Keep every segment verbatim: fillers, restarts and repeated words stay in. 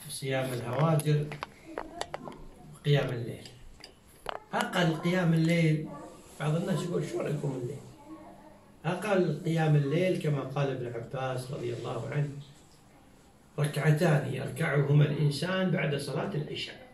صيام الهواجر وقيام الليل. أقل قيام الليل بعض الناس يقول شو رأيكم الليل؟ أقل قيام الليل كما قال ابن عباس رضي الله عنه ركعتان يركعهما الإنسان بعد صلاة العشاء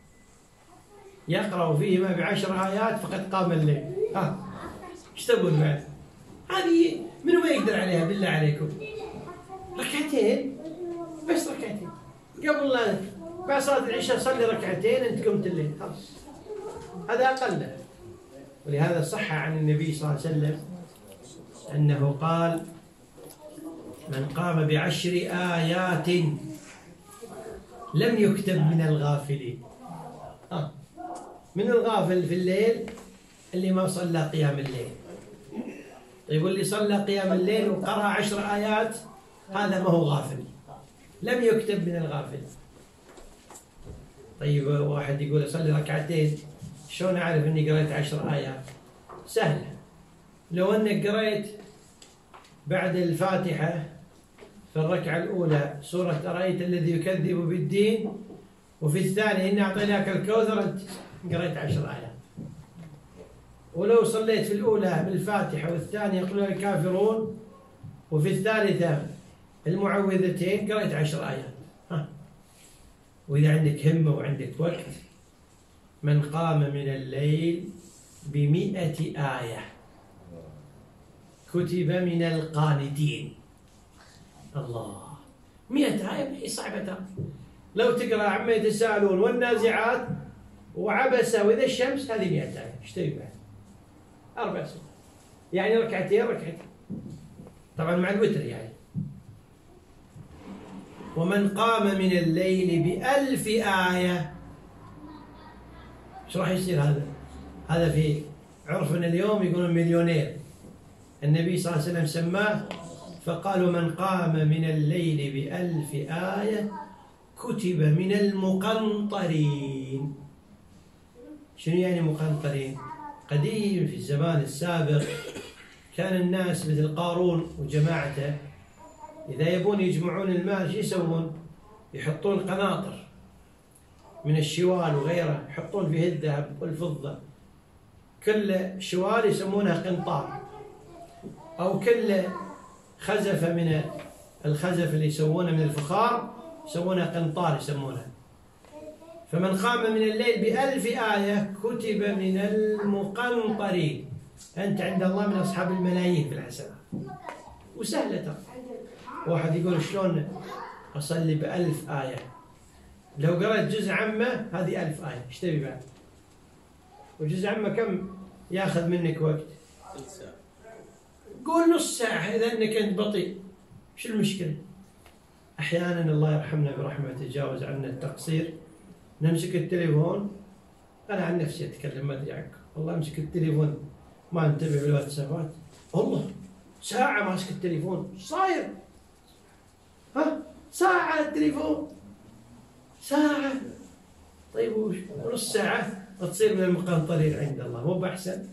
يقرأ فيهما بعشر آيات فقد قام الليل. ها ايش تقول بعد؟ هذه من ما يقدر عليها بالله عليكم؟ ركعتين بس، ركعتين قبل لا بعد صلاة العشاء صلي ركعتين أنت قمت الليل خلاص، هذا أقله. ولهذا صح عن النبي صلى الله عليه وسلم أنه قال: من قام بعشر آيات لم يكتب من الغافلين. آه. من الغافل في الليل اللي ما صلى قيام الليل. طيب واللي صلى قيام الليل وقرأ عشر آيات هذا ما هو غافل، لم يكتب من الغافل. طيب واحد يقول أصلي ركعتين، شلون أعرف أني قرأت عشر آيات؟ سهلة، لو أنك قرأت بعد الفاتحة في الركعة الأولى سورة أرأيت الذي يكذب بالدين، وفي الثانية إن أعطيناك الكوثر، أنت قرأت عشر آيات. ولو صليت في الأولى بالفاتحة والثانية يقول الكافرون وفي الثالثة المعوذتين قرأت عشر آيات. ها. وإذا عندك همة وعندك وقت، من قام من الليل بمئة آية كتب من القانتين. الله، مئة آية هي صعبة ترى. لو تقرأ عما يتساءلون والنازعات وعبس وإذا الشمس، هذه مئة آية. ايش تبي بعد؟ أربع سور، يعني ركعتين ركعتين، طبعا مع الوتر يعني. ومن قام من الليل بألف آية، ايش راح يصير هذا؟ هذا في عرفنا اليوم يقولون مليونير. النبي صلى الله عليه وسلم سماه فقالوا: من قام من الليل بألف آية كتب من المقنطرين. شنو يعني مقنطرين؟ قديم في الزمان السابق كان الناس مثل قارون وجماعته إذا يبون يجمعون المال شو يسوون؟ يحطون قناطر من الشوال وغيره، يحطون فيه الذهب والفضة، كل شوال يسمونها قنطار، أو كل خزفة من الخزف اللي يسوونه من الفخار يسمونها قنطار يسمونها. فمن قام من الليل بألف آية كتب من المقنطرين. أنت عند الله من أصحاب الملايين في الحسنات. وسهلة ترى. واحد يقول شلون أصلي بألف آية؟ لو قرأت جزء عامة هذه ألف آية، ايش تبي بعد؟ وجزء عامة كم ياخذ منك وقت؟ قول نص ساعة إذا أنك أنت بطيء، شو المشكلة؟ أحيانا الله يرحمنا برحمته يتجاوز عنا التقصير، نمسك التليفون. أنا عن نفسي أتكلم، ما أدري عنكم، والله أمسك التليفون ما انتبه بالواتسابات، والله ساعة ماسك التليفون، ايش صاير؟ ها؟ ساعة على التليفون، ساعة. طيب ونص ساعة تصير من المقنطرين عند الله، مو بأحسن؟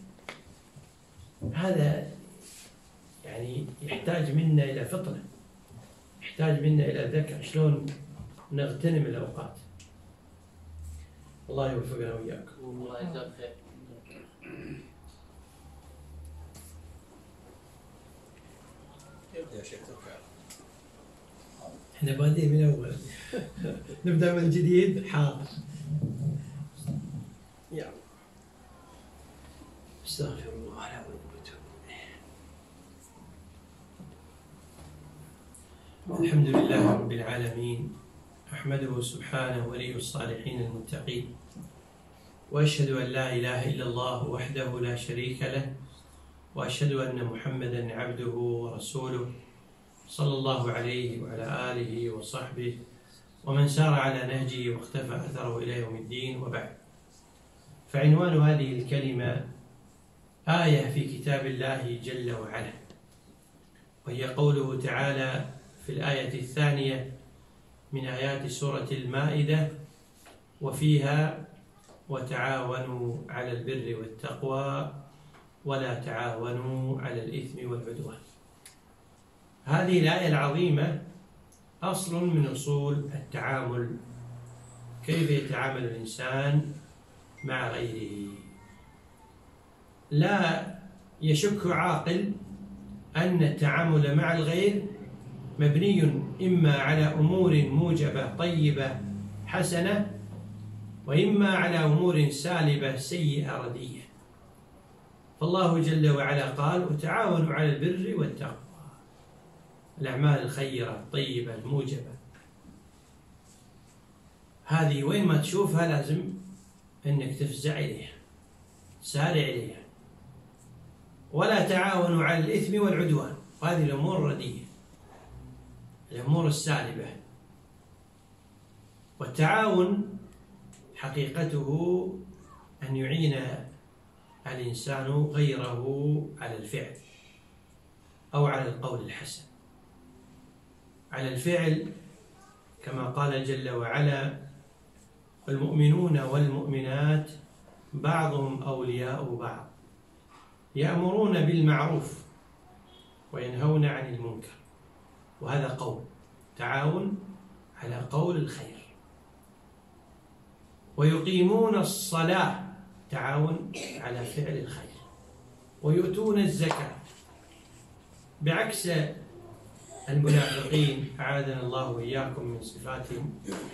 هذا يعني يحتاج منا إلى فطنة، يحتاج منا إلى ذكاء، شلون نغتنم الأوقات. الله يوفقنا وإياكم. الله يجزاك خير. يا شيخ تركع. احنا بادئين من أول. نبدأ من جديد. حاضر. يا استغفر الله لا وأتوب. الحمد لله رب العالمين، أحمده سبحانه ولي الصالحين المتقين، وأشهد أن لا إله إلا الله وحده لا شريك له، وأشهد أن محمدا عبده ورسوله صلى الله عليه وعلى آله وصحبه ومن سار على نهجه واختفى أثره إلى يوم الدين، وبعد. فعنوان هذه الكلمة آية في كتاب الله جل وعلا، وهي قوله تعالى في الآية الثانية من آيات سورة المائدة: وفيها وتعاونوا على البر والتقوى ولا تعاونوا على الإثم والعدوان. هذه الآية العظيمة أصل من أصول التعامل، كيف يتعامل الإنسان مع غيره. لا يشك عاقل أن التعامل مع الغير مبني إما على أمور موجبة طيبة حسنة، وإما على أمور سالبة سيئة رديئة. فالله جل وعلا قال: وتعاونوا على البر والتقوى، الأعمال الخيرة الطيبة الموجبة، هذه وين ما تشوفها لازم أنك تفزع إليها، تسارع إليها. ولا تعاونوا على الإثم والعدوان، وهذه الأمور الرديئة، الأمور السالبة. والتعاون حقيقته أن يعين الإنسان غيره على الفعل أو على القول الحسن. على الفعل كما قال جل وعلا: المؤمنون والمؤمنات بعضهم أولياء بعض يأمرون بالمعروف وينهون عن المنكر. وهذا قول تعاون على قول الخير. ويقيمون الصلاة، تعاون على فعل الخير. ويؤتون الزكاة، بعكس المنافقين أعاذنا الله وإياكم من صفاتهم.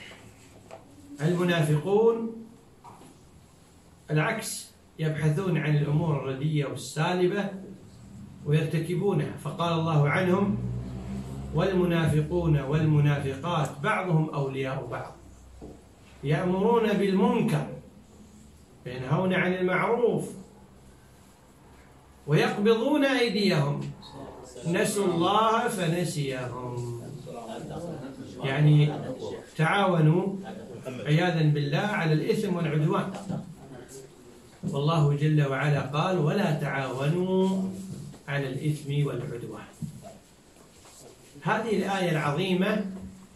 المنافقون العكس، يبحثون عن الأمور الرديئة والسالبة ويرتكبونها. فقال الله عنهم: والمنافقون والمنافقات بعضهم أولياء بعض يأمرون بالمنكر وينهون عن المعروف ويقبضون أيديهم نسوا الله فنسيهم. يعني تعاونوا عياذا بالله على الإثم والعدوان. والله جل وعلا قال: ولا تعاونوا على الإثم والعدوان. هذه الآية العظيمة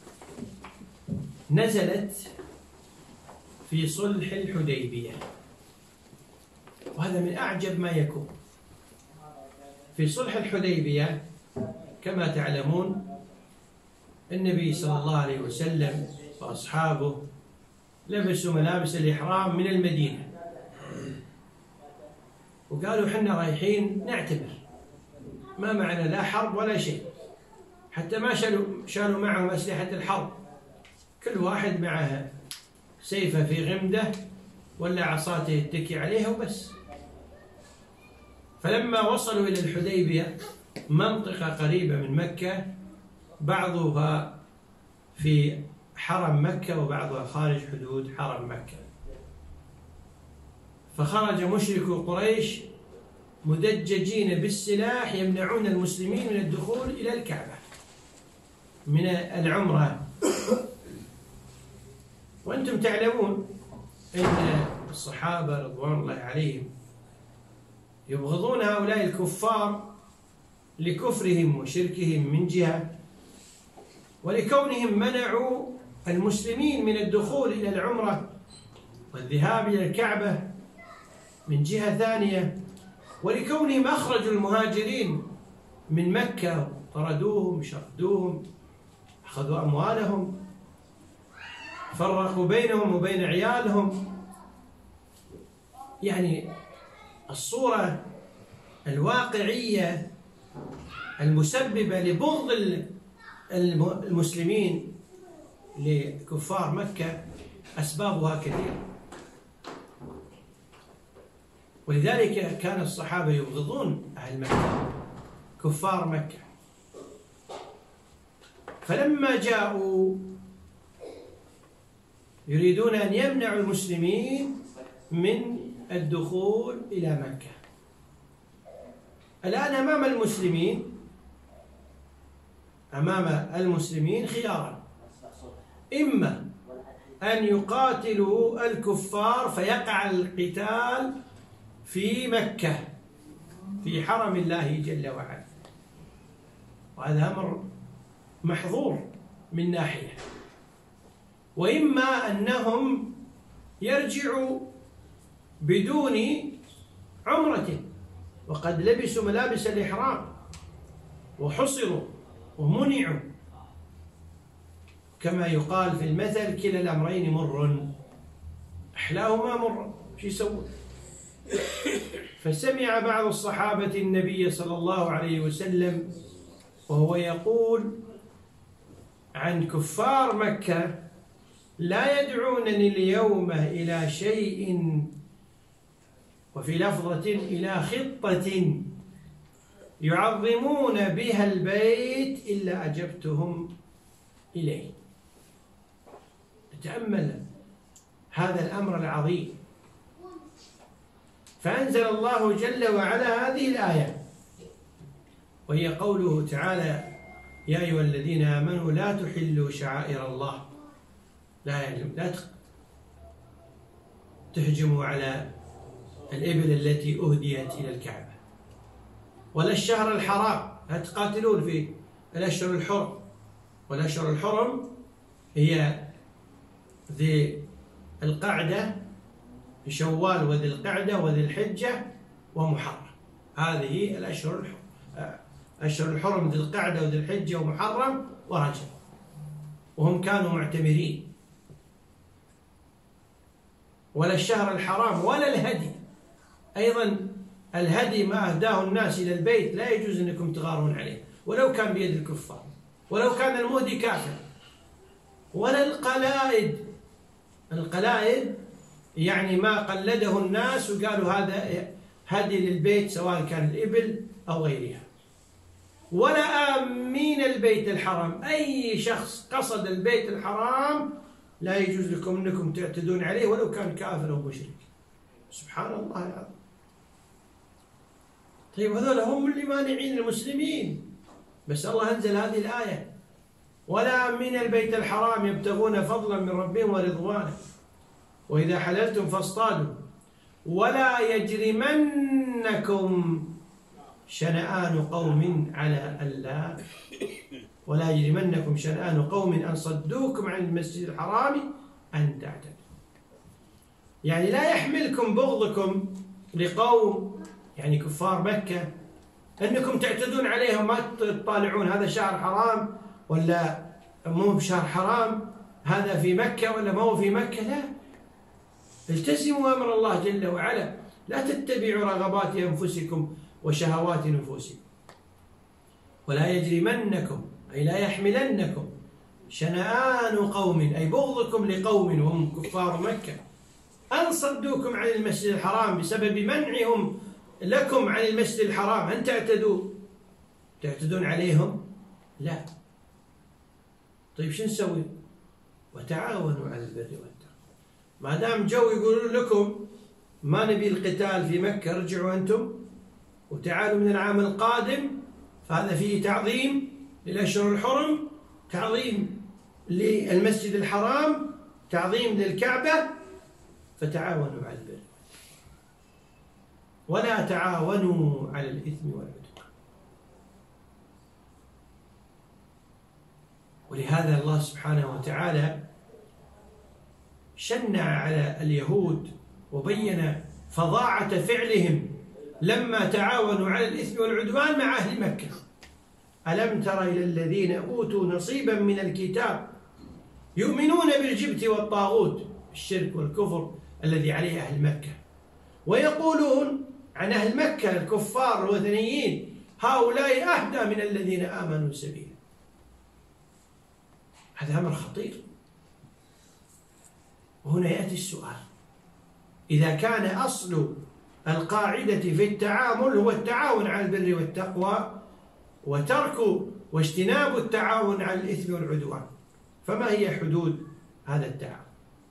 نزلت في صلح الحديبية، وهذا من أعجب ما يكون. في صلح الحديبية كما تعلمون النبي صلى الله عليه وسلم وأصحابه لبسوا ملابس الإحرام من المدينة، وقالوا: حنا رايحين نعتمر، ما معنا لا حرب ولا شيء، حتى ما شالوا شالوا معهم أسلحة الحرب، كل واحد معه سيفه في غمده ولا عصاته يتكي عليها وبس. فلما وصلوا إلى الحديبية، منطقة قريبة من مكة، بعضها في حرم مكة وبعضها خارج حدود حرم مكة، فخرج مشركو قريش مدججين بالسلاح يمنعون المسلمين من الدخول إلى الكعبة من العمرة. وأنتم تعلمون أن الصحابة رضوان الله عليهم يبغضون هؤلاء الكفار لكفرهم وشركهم من جهة، ولكونهم منعوا المسلمين من الدخول إلى العمرة والذهاب إلى الكعبة من جهة ثانية، ولكونهم أخرجوا المهاجرين من مكة، طردوهم، شردوهم، أخذوا أموالهم، فرقوا بينهم وبين عيالهم. يعني الصورة الواقعية المسببة لبغض المسلمين لكفار مكة أسبابها كثيرة، ولذلك كان الصحابة يبغضون أهل مكة، كفار مكة. فلما جاءوا يريدون أن يمنعوا المسلمين من الدخول إلى مكة، الآن أمام المسلمين أمام المسلمين خيارا: إما أن يقاتلوا الكفار فيقع القتال في مكة في حرم الله جل وعلا، وهذا أمر محظور من ناحية، وإما أنهم يرجعوا بدون عمرة وقد لبسوا ملابس الإحرام وحصروا ومنعوا. كما يقال في المثل كلا الأمرين مر، أحلاهما مر، شو يسوون؟ فسمع بعض الصحابة النبي صلى الله عليه وسلم وهو يقول عن كفار مكة: لا يدعونني اليوم إلى شيء، وفي لفظة إلى خطة يعظمون بها البيت إلا أجبتهم إليه. تأمل هذا الأمر العظيم. فأنزل الله جل وعلا هذه الآية، وهي قوله تعالى: يا أيها الذين آمنوا لا تحلوا شعائر الله، لا لا تهجموا على الإبل التي أهديت إلى الكعبة، ولا الشهر الحرام، لا تقاتلون في الأشهر الحرم. والأشهر الحرم هي ذي القعدة، في شوال وذي القعدة وذي الحجة ومحرم، هذه الأشهر الحرم. أشهر الحرم ذي القعدة وذي الحجة ومحرم ورجب، وهم كانوا معتمرين. ولا الشهر الحرام ولا الهدي، أيضا الهدي ما أهداه الناس إلى البيت لا يجوز أنكم تغارون عليه ولو كان بيد الكفار، ولو كان المهدي كافر. ولا القلائد، القلائد يعني ما قلده الناس وقالوا هذا هدي للبيت سواء كان الإبل أو غيرها. ولا آمين البيت الحرام، أي شخص قصد البيت الحرام لا يجوز لكم أنكم تعتدون عليه ولو كان كافر أو مشرك. سبحان الله العظيم. طيب هذول هم اللي مانعين المسلمين، بس الله أنزل هذه الآية: ولا آمين البيت الحرام يبتغون فضلا من ربهم ورضوانه وإذا حللتم فاصطادوا ولا يجرمنكم شنآن قوم على ألا ولا يجرمنكم شنآن قوم أن صدوكم عن المسجد الحرام أن تعتدوا. يعني لا يحملكم بغضكم لقوم، يعني كفار مكة، أنكم تعتدون عليهم، ما تطالعون هذا شهر حرام ولا مو بشهر حرام، هذا في مكة ولا ما هو في مكة. لا، التزموا أمر الله جل وعلا، لا تتبعوا رغبات أنفسكم وشهوات نفوسكم. ولا يجرمنكم أي لا يحملنكم شنآن قوم أي بغضكم لقوم وهم كفار مكة أن صدوكم عن المسجد الحرام بسبب منعهم لكم عن المسجد الحرام أن تعتدوا، تعتدون عليهم. لا. طيب شو نسوي؟ وتعاونوا على البر والتقوى. ما دام جو يقولون لكم ما نبي القتال في مكة، ارجعوا أنتم وتعالوا من العام القادم، فهذا فيه تعظيم للأشهر الحرم، تعظيم للمسجد الحرام، تعظيم للكعبة، فتعاونوا على البر ولا تعاونوا على الإثم والعدوان. ولهذا الله سبحانه وتعالى شنع على اليهود وبين فظاعة فعلهم لما تعاونوا على الإثم والعدوان مع أهل مكة. ألم تر إلى الذين أوتوا نصيبا من الكتاب يؤمنون بالجبت والطاغوت، الشرك والكفر الذي عليه أهل مكة، ويقولون عن أهل مكة الكفار الوثنيين هؤلاء أهدى من الذين آمنوا سبيلا. هذا أمر خطير. وهنا يأتي السؤال: إذا كان أصل القاعدة في التعامل هو التعاون على البر والتقوى وترك واجتناب التعاون على الإثم والعدوان، فما هي حدود هذا التعاون؟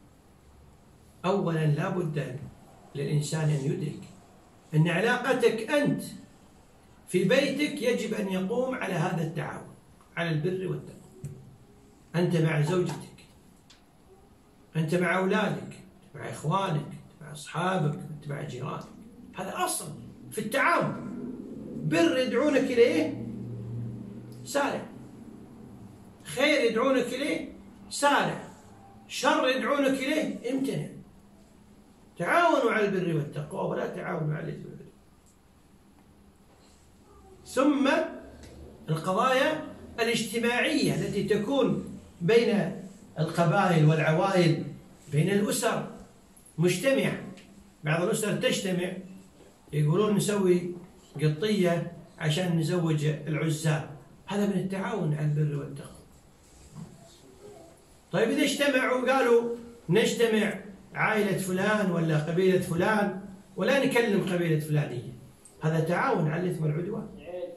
أولا لا بد للإنسان أن يدرك أن علاقتك أنت في بيتك يجب أن يقوم على هذا التعاون على البر والتقوى. أنت مع زوجتك، أنت مع أولادك، مع إخوانك، مع أصحابك، أنت مع جيرانك، هذا أصل في التعاون. بر يدعونك إليه سارع، خير يدعونك إليه سارع، شر يدعونك إليه امتنع. تعاونوا على البر والتقوى ولا تعاونوا على الإثم والعدوان. ثم القضايا الاجتماعية التي تكون بين القبائل والعوائل، بين الأسر مجتمع. بعض الأسر تجتمع يقولون نسوي قطية عشان نزوج العزاب، هذا من التعاون على البر والتقوى. طيب إذا اجتمعوا قالوا نجتمع عائلة فلان ولا قبيلة فلان ولا نكلم قبيلة فلانية، هذا تعاون على الإثم والعدوان.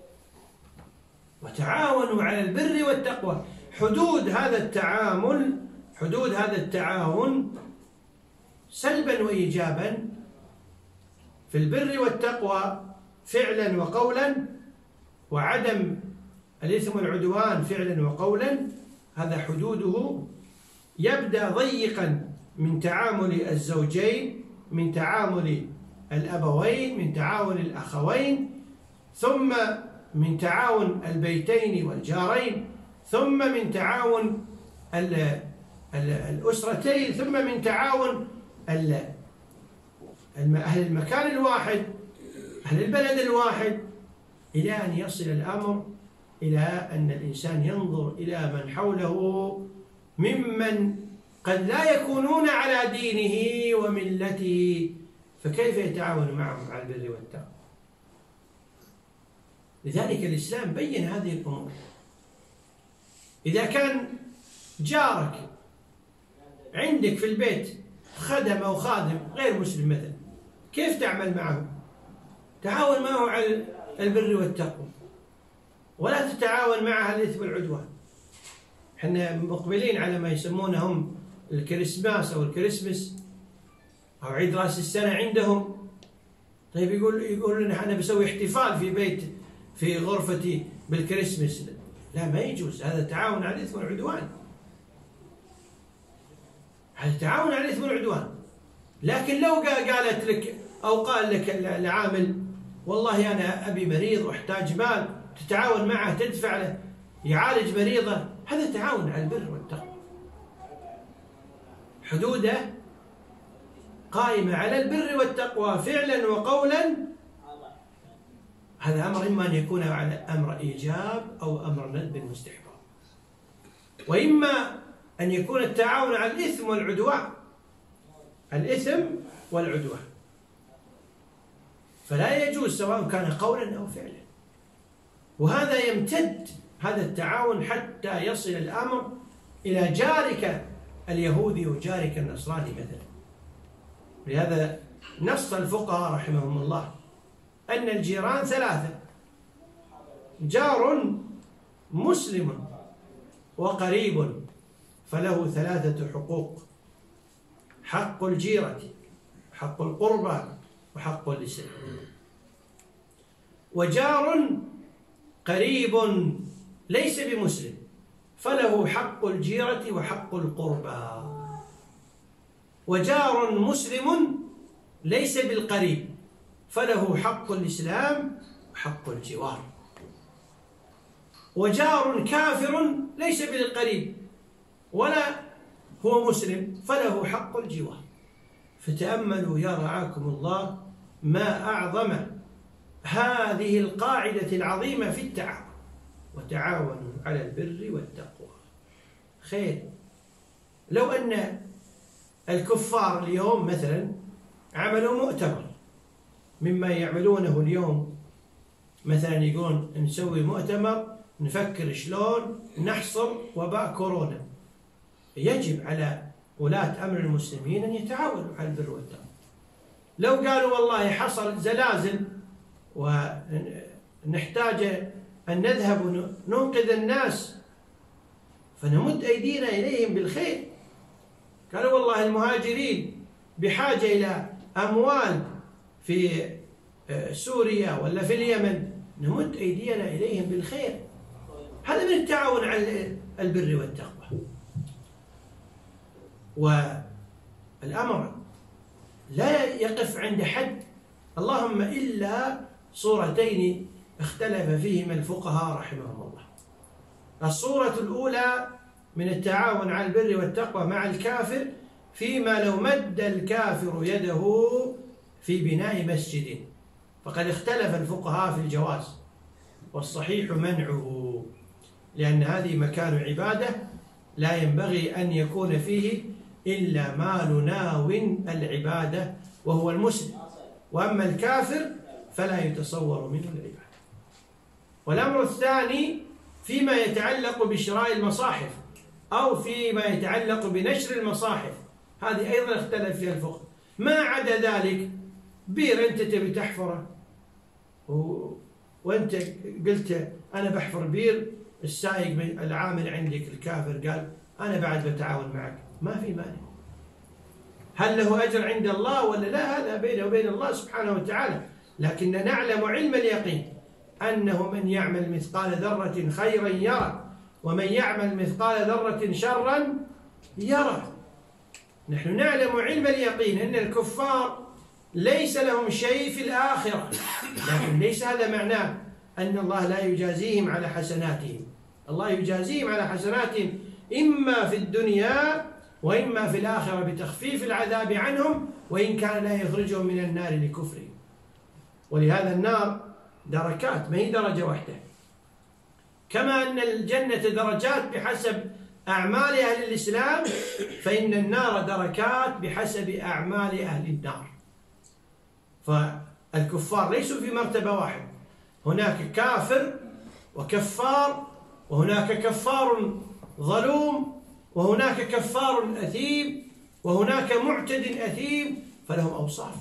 وتعاونوا على البر والتقوى. حدود هذا التعامل، حدود هذا التعاون سلبا وإيجابا في البر والتقوى فعلا وقولا، وعدم الإثم والعدوان فعلا وقولا، هذا حدوده يبدأ ضيقا من تعامل الزوجين، من تعامل الأبوين، من تعاون الأخوين، ثم من تعاون البيتين والجارين، ثم من تعاون الأسرتين، ثم من تعاون أهل المكان الواحد، أهل البلد الواحد، إلى أن يصل الأمر إلى أن الإنسان ينظر إلى من حوله ممن قد لا يكونون على دينه وملته، فكيف يتعاون معهم على البر والتقوى؟ لذلك الإسلام بين هذه الأمور. إذا كان جارك عندك في البيت خدم أو خادم غير مسلم مثلا، كيف تعمل معه؟ تعاون معه على البر والتقوى، ولا تتعاون معه على الإثم والعدوان. احنا مقبلين على ما يسمونهم الكريسماس أو الكريسمس أو عيد رأس السنة عندهم. طيب يقول يقول لنا احنا بسوي احتفال في بيت في غرفتي بالكريسماس، لا ما يجوز، هذا تعاون على الإثم والعدوان، هذا تعاون على الإثم والعدوان. لكن لو قالت لك أو قال لك العامل والله أنا أبي مريض واحتاج مال، تتعاون معه تدفع له يعالج مريضه، هذا تعاون على البر والتقوى. حدوده قائمة على البر والتقوى فعلا وقولا. هذا أمر إما أن يكون على أمر إيجاب أو أمر ندب مستحباب، وإما أن يكون التعاون على الإثم والعدوان، الإثم والعدوان، فلا يجوز سواء كان قولا أو فعلا. وهذا يمتد هذا التعاون حتى يصل الأمر إلى جارك اليهودي وجارك النصراني مثلا. لهذا نص الفقهاء رحمهم الله أن الجيران ثلاثة: جار مسلم وقريب فله ثلاثة حقوق: حق الجيرة، حق القربى، وحق اللسان. وجار قريب ليس بمسلم فله حق الجيرة وحق القربى. وجار مسلم ليس بالقريب فله حق الإسلام وحق الجوار. وجار كافر ليس بالقريب ولا هو مسلم فله حق الجوار. فتأملوا يا رعاكم الله ما أعظم هذه القاعدة العظيمة في التعاون: وتعاونوا على البر والتقوى. خير لو أن الكفار اليوم مثلا عملوا مؤتمر مما يعملونه اليوم، مثلا يقولون نسوي مؤتمر نفكر شلون نحصر وباء كورونا، يجب على ولاة أمر المسلمين أن يتعاونوا على البر والتقوى. لو قالوا والله حصل زلازل ونحتاج أن نذهب وننقذ الناس، فنمد أيدينا إليهم بالخير. قالوا والله المهاجرين بحاجة إلى أموال في سوريا ولا في اليمن، نمد أيدينا إليهم بالخير. هذا من التعاون على البر والتقوى. والأمر لا يقف عند حد، اللهم إلا صورتين اختلف فيهما الفقهاء رحمهم الله. الصورة الأولى من التعاون على البر والتقوى مع الكافر فيما لو مد الكافر يده في بناء مسجد، فقد اختلف الفقهاء في الجواز، والصحيح منعه، لأن هذه مكان عبادة لا ينبغي أن يكون فيه إلا ما ناو العبادة وهو المسلم، وأما الكافر فلا يتصور منه العبادة. والأمر الثاني فيما يتعلق بشراء المصاحف أو فيما يتعلق بنشر المصاحف، هذه أيضا اختلف فيها الفقهاء. ما عدا ذلك، بير أنت تبي تحفره و... وأنت قلت أنا بحفر بير، السائق العامل عندك الكافر قال أنا بعد بتعاون معك، ما في مانع. هل له أجر عند الله ولا لا؟ هذا بينه وبين الله سبحانه وتعالى، لكن نعلم علم اليقين أنه من يعمل مثقال ذرة خيرا يرى ومن يعمل مثقال ذرة شرا يرى. نحن نعلم علم اليقين أن الكفار ليس لهم شيء في الآخرة، لكن ليس هذا معناه أن الله لا يجازيهم على حسناتهم. الله يجازيهم على حسناتهم إما في الدنيا وإما في الآخرة بتخفيف العذاب عنهم، وإن كان لا يخرجهم من النار لكفرهم. ولهذا النار دركات، ما هي درجة واحدة، كما أن الجنة درجات بحسب أعمال أهل الإسلام، فإن النار دركات بحسب أعمال أهل النار. فالكفار ليسوا في مرتبة واحدة، هناك كافر وكفار، وهناك كفار ظلوم، وهناك كفار أثيم، وهناك معتد أثيم، فلهم أوصاف.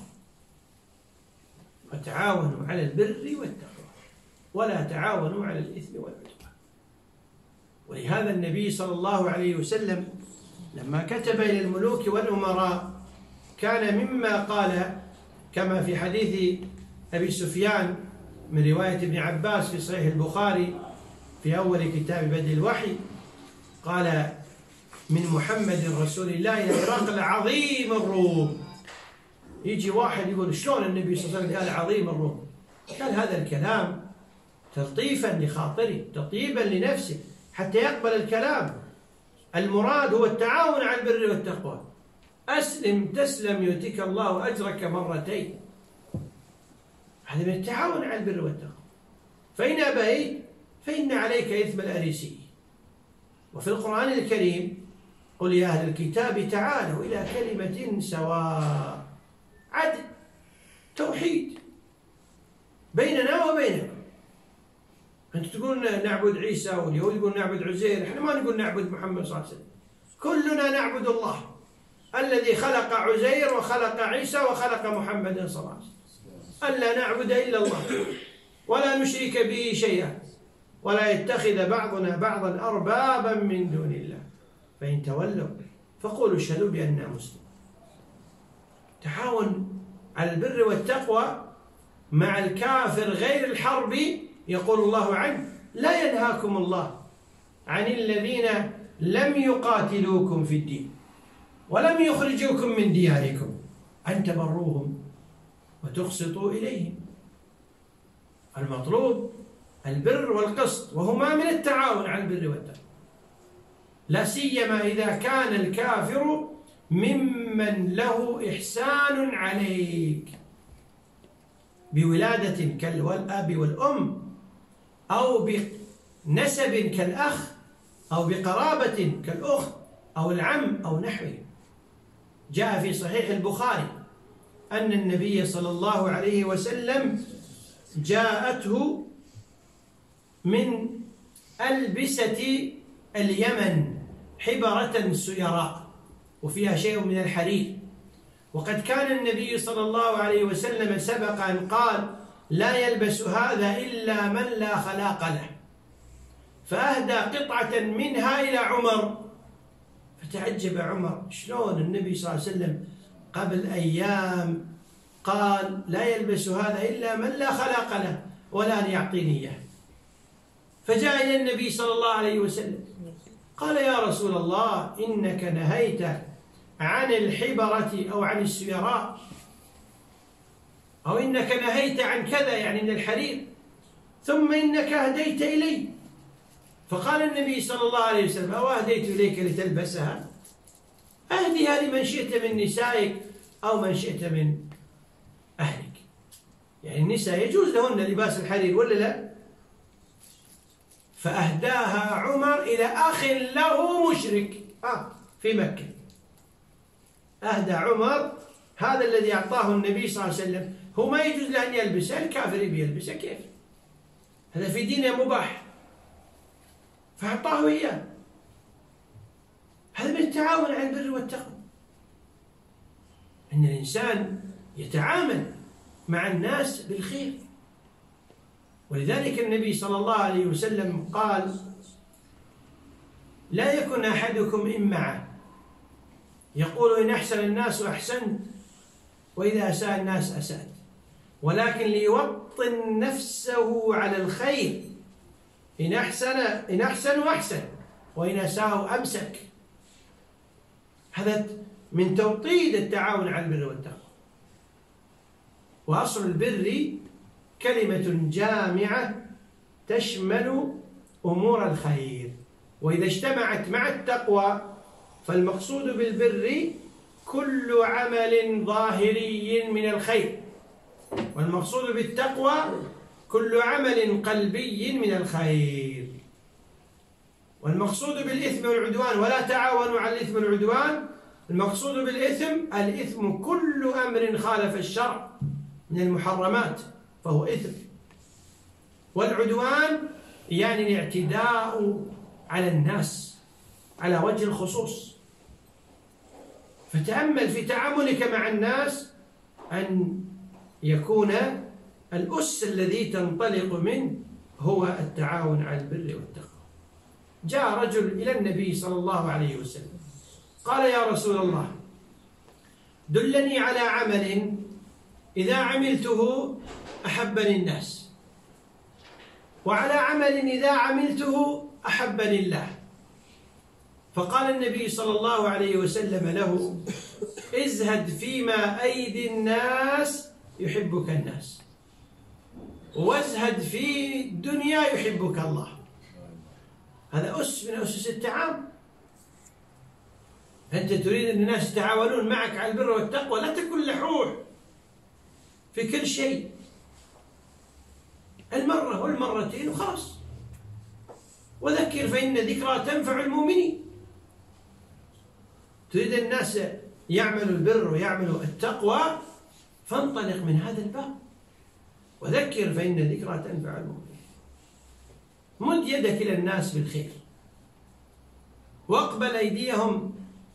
وتعاونوا على البر والتقوى ولا تعاونوا على الإثم والعدوان. ولهذا النبي صلى الله عليه وسلم لما كتب إلى الملوك والأمراء كان مما قال، كما في حديث أبي سفيان من رواية ابن عباس في صحيح البخاري في أول كتاب بدء الوحي، قال من محمد رسول الله إلى هرقل عظيم الروم. يجي واحد يقول شلون النبي صلى الله عليه وسلم قال عظيم الروم؟ قال هذا الكلام تلطيفا لخاطره، تطيبا لنفسه حتى يقبل الكلام. المراد هو التعاون على البر والتقوى. أسلم تسلم يؤتك الله أجرك مرتين. هذا من التعاون على البر والتقوى. فإن أبيت فإن عليك إثم الأريسي. وفي القرآن الكريم قل يا أهل الكتاب تعالوا إلى كلمة سواء، عدل توحيد بيننا وبينكم. أنت تقول نعبد عيسى واليهود يقول نعبد عزير، إحنا ما نقول نعبد محمد صلى الله عليه وسلم. كلنا نعبد الله الذي خلق عزير وخلق عيسى وخلق محمد صلى الله عليه وسلم. ألا نعبد إلا الله ولا نشرك به شيئا ولا يتخذ بعضنا بعضا أربابا من دون الله، فإن تولوا فقولوا اشهدوا بأننا مسلمون. تعاون على البر والتقوى مع الكافر غير الحرب. يقول الله عنه لا ينهاكم الله عن الذين لم يقاتلوكم في الدين ولم يخرجوكم من دياركم أن تبروهم وتقسطوا إليهم. المطلوب البر والقسط، وهما من التعاون على البر والتقوى، لا سيما إذا كان الكافر ممن له إحسان عليك بولادة كالأب والأم، أو بنسب كالأخ، أو بقرابة كالأخت أو العم أو نحوه. جاء في صحيح البخاري أن النبي صلى الله عليه وسلم جاءته من ألبسة اليمن حبرة سيراء وفيها شيء من الحرير، وقد كان النبي صلى الله عليه وسلم سبق أن قال لا يلبس هذا إلا من لا خلاق له، فأهدى قطعة منها إلى عمر، فتعجب عمر شلون النبي صلى الله عليه وسلم قبل أيام قال لا يلبس هذا إلا من لا خلاق له ولا أن يعطيني إياه. فجاء إلى النبي صلى الله عليه وسلم قال يا رسول الله إنك نهيت عن الحبرة أو عن السيراء، أو إنك نهيت عن كذا يعني من الحرير، ثم إنك أهديت إلي. فقال النبي صلى الله عليه وسلم أو أهديت إليك لتلبسها؟ أهديها لمن شئت من نسائك أو من شئت من أهلك. يعني النساء يجوز لهن لباس الحرير ولا لا؟ فأهداها عمر إلى أخ له مشرك آه في مكة. أهدى عمر هذا الذي أعطاه النبي صلى الله عليه وسلم، هو ما يجوز له أن يلبسه، الكافر بيلبسه كيف؟ هذا في دينه مباح، فأعطاه إياه. هذا من التعاون على البر والتقوى، أن الإنسان يتعامل مع الناس بالخير. ولذلك النبي صلى الله عليه وسلم قال: لا يكن أحدكم إمعة يقول إن أحسن الناس أحسنت وإذا أساء الناس أسأت، ولكن ليوطن نفسه على الخير، إن أحسن إن أحسنوا أحسن وإن أساءوا أمسك. هذا من توطيد التعاون على البر والتقوى. وأصل البر كلمة جامعة تشمل أمور الخير، وإذا اجتمعت مع التقوى فالمقصود بالبر كل عمل ظاهري من الخير، والمقصود بالتقوى كل عمل قلبي من الخير. والمقصود بالإثم والعدوان ولا تعاونوا على الإثم والعدوان، المقصود بالإثم الإثم كل أمر خالف الشرع من المحرمات فهو إثم. والعدوان يعني الاعتداء على الناس على وجه الخصوص. فتأمل في تعاملك مع الناس أن يكون الأس الذي تنطلق منه هو التعاون على البر والتقوى. جاء رجل إلى النبي صلى الله عليه وسلم قال: يا رسول الله، دلني على عمل إذا عملته أحبني الناس، وعلى عمل إذا عملته أحبني الله. فقال النبي صلى الله عليه وسلم له: ازهد فيما أيدي الناس يحبك الناس، وازهد في الدنيا يحبك الله. هذا أس من أسس التعاون. أنت تريد أن الناس يتعاونون معك على البر والتقوى، لا تكن لحوح في كل شيء، المرة والمرتين وخلاص. وذكر فإن ذكرى تنفع المؤمنين. تريد الناس يعملوا البر ويعملوا التقوى، فانطلق من هذا الباب وذكر فإن ذكرى تنفع المؤمنين. مد يدك إلى الناس بالخير، واقبل أيديهم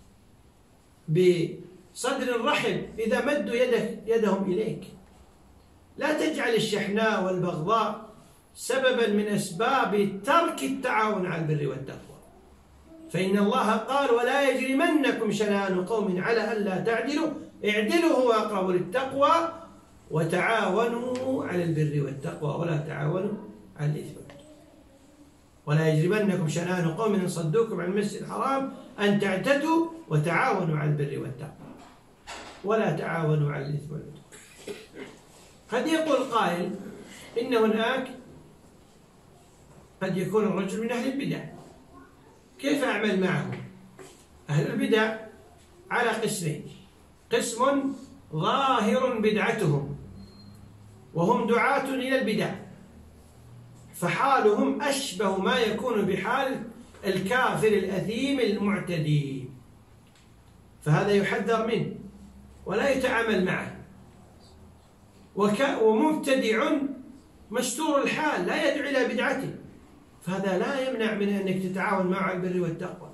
بصدر رحب إذا مدوا يدك يدهم إليك. لا تجعل الشحناء والبغضاء سببا من أسباب ترك التعاون على البر والتقوى، فإن الله قال: ولا يجرمنكم شنآن قوم على ألا تعدلوا اعدلوا هو أقرب للتقوى وتعاونوا على البر والتقوى ولا تعاونوا على الإثم. ولا يجرمنكم شنآن قوم إن صدوكم عن المسجد الحرام أن تعتدوا وتعاونوا على البر والتقوى ولا تعاونوا على الإثم والعدوان. قد يقول قائل إن هناك قد يكون الرجل من أهل البدع، كيف أعمل معه؟ أهل البدع على قسمين: قسم ظاهر بدعتهم وهم دعاة إلى البدع، فحالهم أشبه ما يكون بحال الكافر الأثيم المعتدي، فهذا يحذر منه ولا يتعامل معه. ومبتدع مستور الحال لا يدعو إلى بدعته، فهذا لا يمنع من أنك تتعاون معه على البر والتقوى.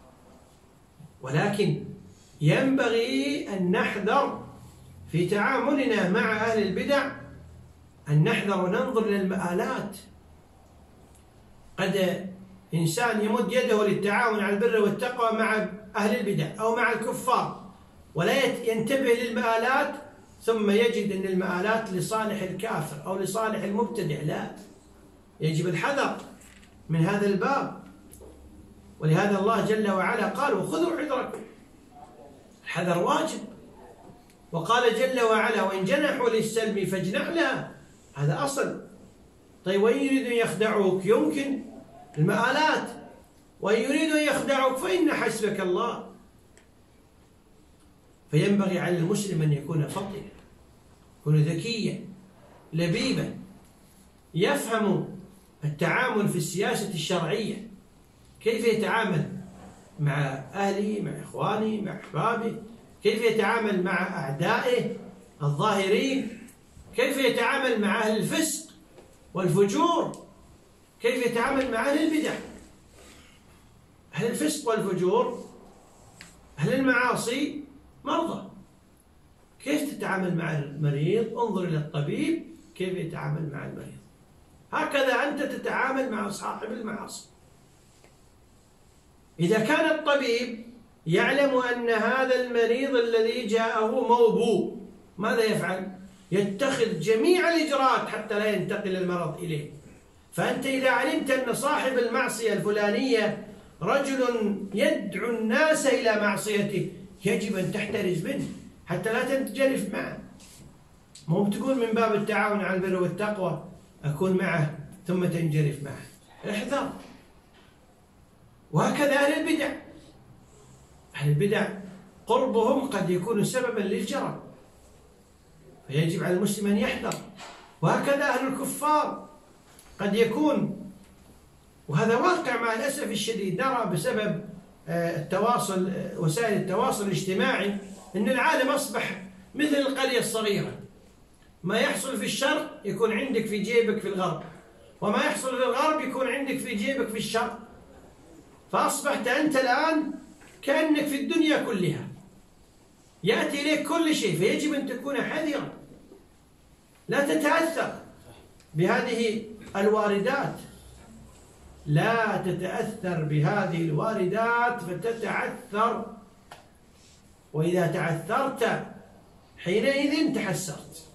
ولكن ينبغي أن نحذر في تعاملنا مع أهل البدع، أن نحذر وننظر للمآلات. قد إنسان يمد يده للتعاون على البر والتقوى مع أهل البدع أو مع الكفار ولا ينتبه للمآلات، ثم يجد أن المآلات لصالح الكافر أو لصالح المبتدع. لا، يجب الحذر من هذا الباب. ولهذا الله جل وعلا قال: وخذوا حذركم. الحذر واجب. وقال جل وعلا: وإن جنحوا للسلم فاجنح لها. هذا أصل. طيب، وإن يريدوا أن يخدعوك يمكن المآلات، وإن يريدوا أن يخدعوك فإن حسبك الله. فينبغي على المسلم أن يكون فطنا، يكون ذكيا لبيبا، يفهم التعامل في السياسة الشرعية، كيف يتعامل مع أهلي، مع إخواني، مع أحبابي، كيف يتعامل مع أعدائه الظاهرين، كيف يتعامل مع أهل الفسق والفجور، كيف يتعامل مع أهل البدع. أهل الفسق والفجور، أهل المعاصي مرضى، كيف تتعامل مع المريض؟ انظر إلى الطبيب كيف يتعامل مع المريض، هكذا أنت تتعامل مع صاحب المعاصي. إذا كان الطبيب يعلم أن هذا المريض الذي جاءه موبوء، ماذا يفعل؟ يتخذ جميع الإجراءات حتى لا ينتقل المرض إليه. فأنت إذا علمت أن صاحب المعصية الفلانية رجل يدعو الناس إلى معصيته، يجب أن تحترز منه حتى لا تنجرف معه. مو بتقول من باب التعاون على البر والتقوى أكون معه ثم تنجرف معه، احذر. وهكذا أهل البدع، أهل البدع قربهم قد يكون سببا للجرم، فيجب على المسلم أن يحذر. وهكذا أهل الكفار قد يكون، وهذا واقع مع الأسف الشديد، نرى بسبب التواصل، وسائل التواصل الاجتماعي، أن العالم أصبح مثل القرية الصغيرة، ما يحصل في الشرق يكون عندك في جيبك في الغرب، وما يحصل في الغرب يكون عندك في جيبك في الشرق. فأصبحت أنت الآن كأنك في الدنيا كلها، يأتي إليك كل شيء، فيجب أن تكون حذرا، لا تتأثر بهذه الواردات، لا تتأثر بهذه الواردات فتتعثر، وإذا تعثرت حينئذ تحسرت.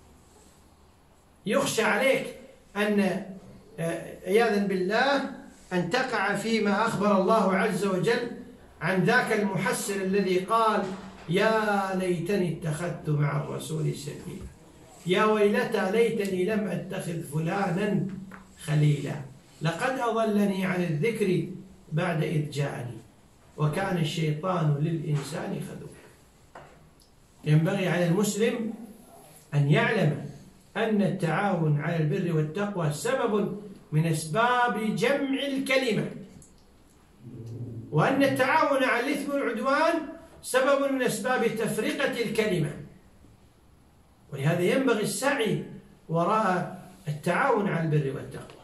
يخشى عليك أن عياذا بالله أن تقع فيما أخبر الله عز وجل عن ذاك المحسن الذي قال: يا ليتني اتخذت مع الرسول سبيلا، يا ويلتى ليتني لم أتخذ فلانا خليلا، لقد أضلني عن الذكر بعد إذ جاءني وكان الشيطان للإنسان خذولا. ينبغي على المسلم أن يعلم أن التعاون على البر والتقوى سبب من أسباب جمع الكلمة، وأن التعاون على الإثم والعدوان سبب من أسباب تفرقة الكلمة. ولهذا ينبغي السعي وراء التعاون على البر والتقوى.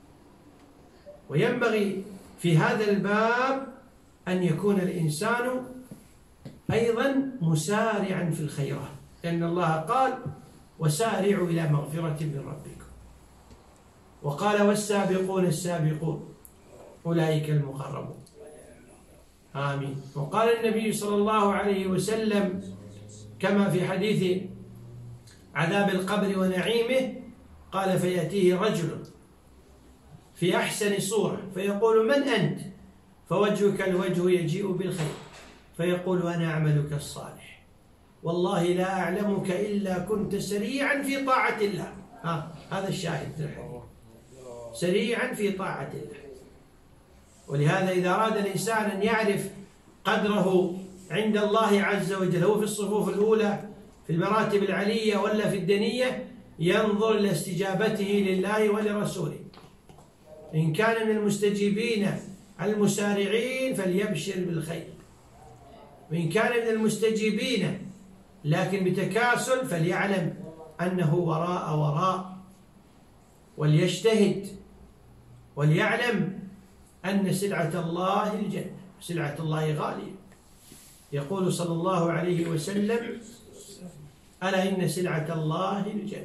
وينبغي في هذا الباب أن يكون الإنسان أيضا مسارعا في الخيرات، لأن الله قال: وسارعوا إلى مغفرة من ربكم، وقال: والسابقون السابقون أولئك المقربون. آمين. وقال النبي صلى الله عليه وسلم كما في حديث عذاب القبر ونعيمه، قال: فيأتيه رجل في أحسن صورة فيقول: من أنت؟ فوجهك الوجه يجيء بالخير، فيقول: أنا عملك الصالح، والله لا أعلمك إلا كنت سريعا في طاعة الله. ها هذا الشاهد في الحديث، سريعا في طاعة الله. ولهذا إذا أراد الإنسان أن يعرف قدره عند الله عز وجل، هو في الصفوف الأولى في المراتب العلية ولا في الدنية، ينظر إلى استجابته لله ولرسوله. إن كان من المستجيبين المسارعين فليبشر بالخير، وإن كان من المستجيبين لكن بتكاسل فليعلم أنه وراء وراء، وليجتهد وليعلم أن سلعة الله الجنة، سلعة الله غالية. يقول صلى الله عليه وسلم: ألا إن سلعة الله الجنة.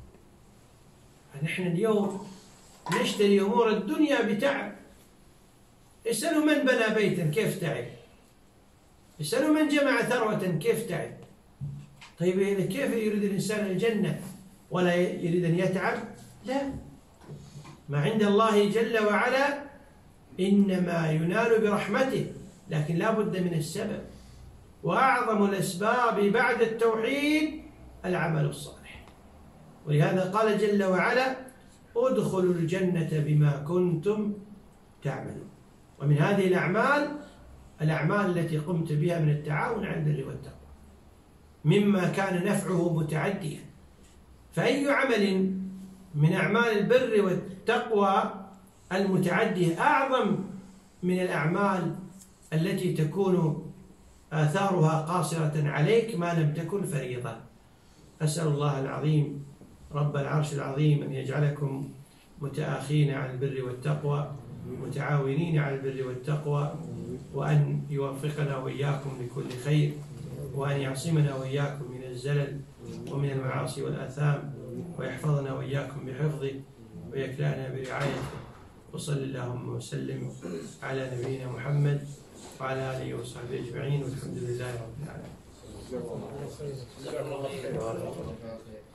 نحن اليوم نشتري أمور الدنيا بتعب. اسألوا من بنى بيتا كيف تعب، اسألوا من جمع ثروة كيف تعب. طيب كيف يريد الإنسان الجنة ولا يريد أن يتعب؟ لا، ما عند الله جل وعلا إنما ينال برحمته، لكن لا بد من السبب. وأعظم الأسباب بعد التوحيد العمل الصالح. ولهذا قال جل وعلا: ادخلوا الجنة بما كنتم تعملون. ومن هذه الأعمال الأعمال التي قمت بها من التعاون على البر والتقوى، مما كان نفعه متعديا. فأي عمل من أعمال البر والتقوى المتعدية أعظم من الأعمال التي تكون آثارها قاصرة عليك ما لم تكن فريضة. أسأل الله العظيم رب العرش العظيم أن يجعلكم متآخين على البر والتقوى، متعاونين على البر والتقوى، وأن يوفقنا وإياكم لكل خير، وأن يعصمنا وإياكم من الزلل ومن المعاصي والآثام، ويحفظنا وإياكم بحفظه، ويكلأنا برعايته. وصل اللهم وسلم على نبينا محمد وعلى آله وصحبه أجمعين، والحمد لله رب العالمين.